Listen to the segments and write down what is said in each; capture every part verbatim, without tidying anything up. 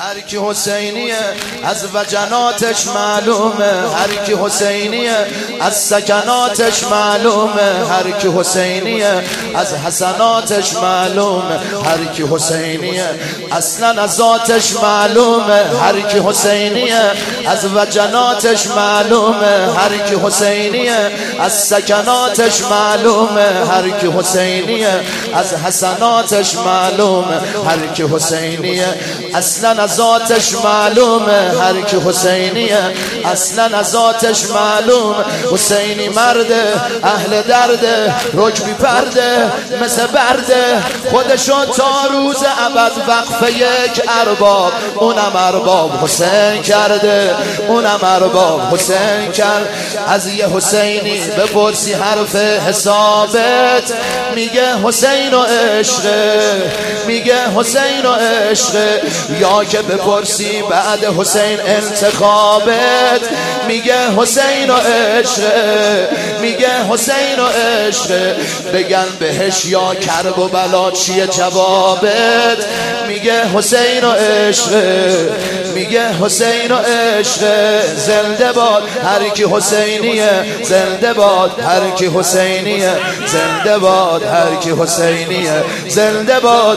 هر کی حسینیه از وجناتش معلومه، هر کی حسینیه از سکناتش معلومه، هر کی حسینیه از حسناتش معلومه، هر کی حسینیه اصلا از ذاتش معلومه، هر کی حسینیه از وجناتش معلومه، هر کی حسینیه از سکناتش معلومه، هر کی حسینیه از حسناتش معلومه، هر کی حسینیه اصلا از ذاتش معلومه، هر کی حسینیه اصلا از ذاتش معلومه. حسینی مرده اهل درده رکبی پرده مثل برده، خودشو تا روز ابد وقف یک ارباب، اونم ارباب حسین کرده، اونم ارباب حسین کرد. از یه حسینی بپرسی حرف حسابت میگه حسین و عشقه، میگه حسین و عشقه. یا که بپرسی بعد حسین انتخابت میگه حسین و عشقه، میگه حسین و عشقه. بگن بهش یا کرب و بلا چیه جوابت میگه حسین و عشقه، میگه حسین و عشقه. زنده باد هر کی حسینیه، زنده باد هر کی حسینیه، زنده باد هر کی حسینیه، زنده باد.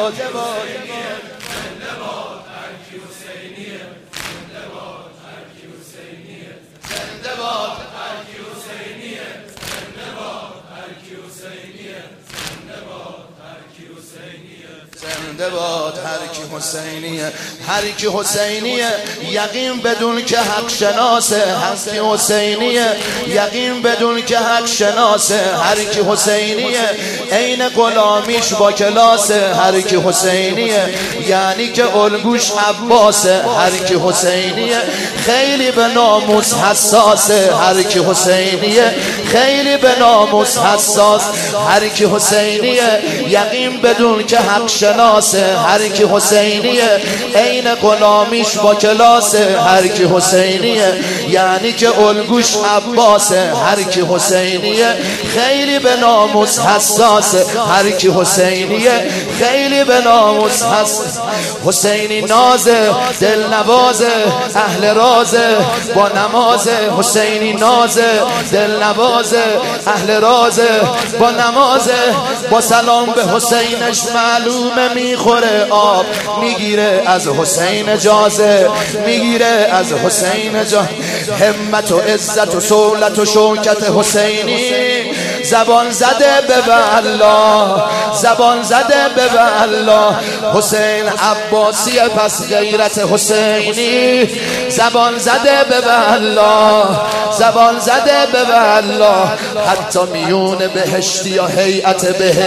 زنده باد هر کی حسینیه، هر کی حسینیه یقین بدون که حق شناسه، هر کی حسینیه یقین بدون که حق شناسه، هر کی حسینیه عین غلامیش با کلاسه، هر کی حسینیه یعنی که الگوش عباسه، هر کی حسینیه خیلی به ناموس حساسه، هر کی حسینیه خیلی به ناموس حساس، هر کی حسینیه یقین بدون که حق شناسه، هر کی حسینیه عین غلامیش با کلاسه، هر کی حسینیه یعنی که الگوش عباسه، هر کی حسینیه خیلی به ناموس حساسه، هر کی حسینیه خیلی به ناموس حساس. حسینی نازه دل نوازه اهل رازه با نمازه، حسینی نازه دل نوازه اهل رازه با نمازه. با سلام به حسینش معلومه میخوره آب، میگیره از حسین اجازه، میگیره از حسین اجازه. همت و عزت و سولت و شوکت حسینی زبان زده به والله، زبان زده به والله. حسین عباسی پس غیرت حسینی زبان زده به والله، زبان زده به والله. حتی میون بهشتی یا هیئت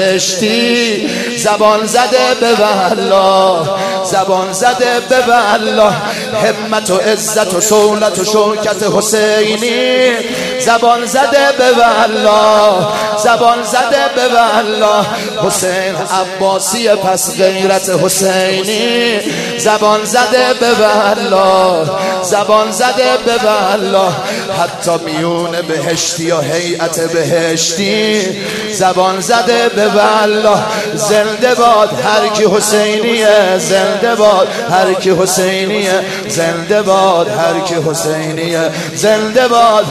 بهشتی زبان زده به والله، زبان زده به والله. همت و عزت و سولت و شوکت حسینی زبان زده به والله، زبان زده به والله. حسین عباسی پس غیرت حسینی زبان زده به والله، زبان زده به والله. حتی میون بهشتی و هیئت بهشتی زبان زده به والله. زنده باد هر کی حسینیه، زنده باد هر کی حسینیه، زنده باد هر کی حسینیه، زنده باد.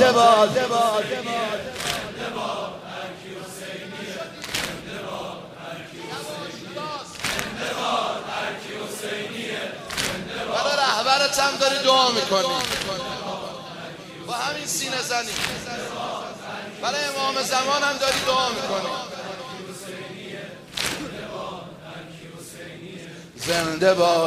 برای رهبرت هم داری دعا میکنی، با همین سینه زنی برای امام زمان هم داری دعا میکنی. زنده باد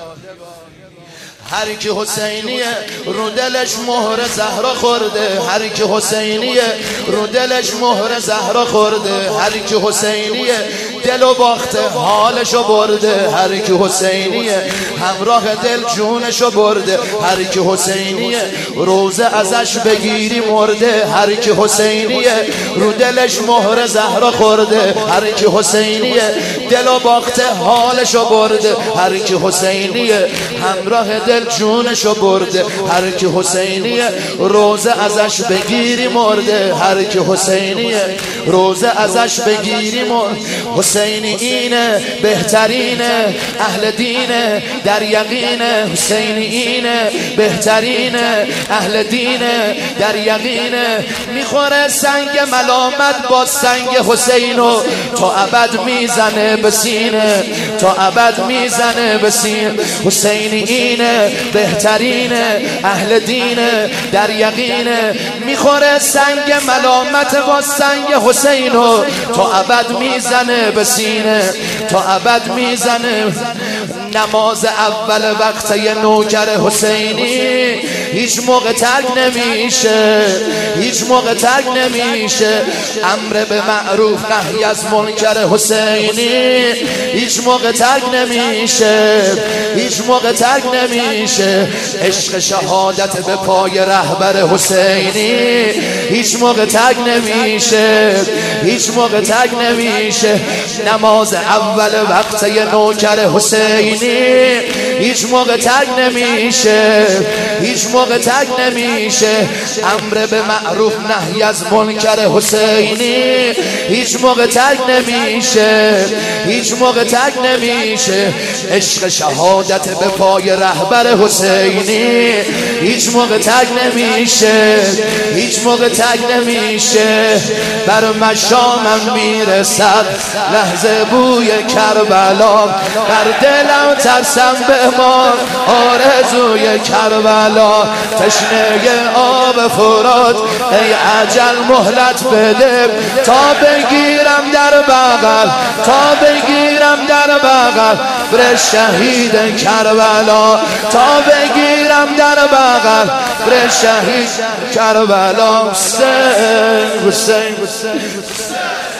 هر کی حسینیه رو دلش مهر زهرا خورده، هر کی حسینیه رو دلش مهر زهرا خورده، هر کی حسینیه دلو باخته حالشو برده، هر کی حسینیه همراه دل جونشو برده، هر کی حسینیه روزه ازش بگیری مرده، هر کی حسینیه رو دلش مهر زهرا خورده، هر کی حسینیه دلو باخته حالشو برده، هر کی حسینیه همراه دل دل جونشو برده. هر کی حسینیه روزه ازش بگیری مرده. هر کی حسینیه روزه ازش بگیری مرده. حسینی اینه بهترینه اهل دینه در یقینه. حسینی اینه بهترینه اهل دینه در یقینه. میخوره سنگ ملامت با سنگ حسینو تا ابد میزنه به سینه. تا ابد میزنه به سینه. حسینی اینه بهترینه اهل دینه در یقینه. میخوره سنگ ملامت با سنگ حسینو تا ابد میزنه به سینه. تا ابد میزنه. نماز اول وقت یه نوکر حسینی هیچ موقع ترک نمیشه. هیچ موقع ترک نمیشه. امر به معروف نهی از منکر حسینی هیچ موقع ترک نمیشه. هیچ موقع ترک نمیشه. عشق شهادت به پای رهبر حسینی هیچ موقع ترک نمیشه. هیچ موقع ترک نمیشه. نماز اول وقت یه نوکر حسینی هیچ موقع ترک نمیشه. هیچ موقع ترک نمیشه. امر به معروف نهی از منکر حسینی هیچ موقع ترک نمیشه. هیچ موقع ترک نمیشه. عشق شهادت به پای رهبر حسینی هیچ موقع ترک نمیشه. هیچ موقع ترک نمیشه. بر مشامم میرسد لحظه بوی کربلا. بر دلم ترسم به ما آرزوی کربلا. تشنه آب فرات ای عجل مهلت بده تا بگیرم در بغل. تا بگیرم در بغل بر شهید کربلا. تا بگیرم در بغل بر شهید کربلا. حسین حسین حسین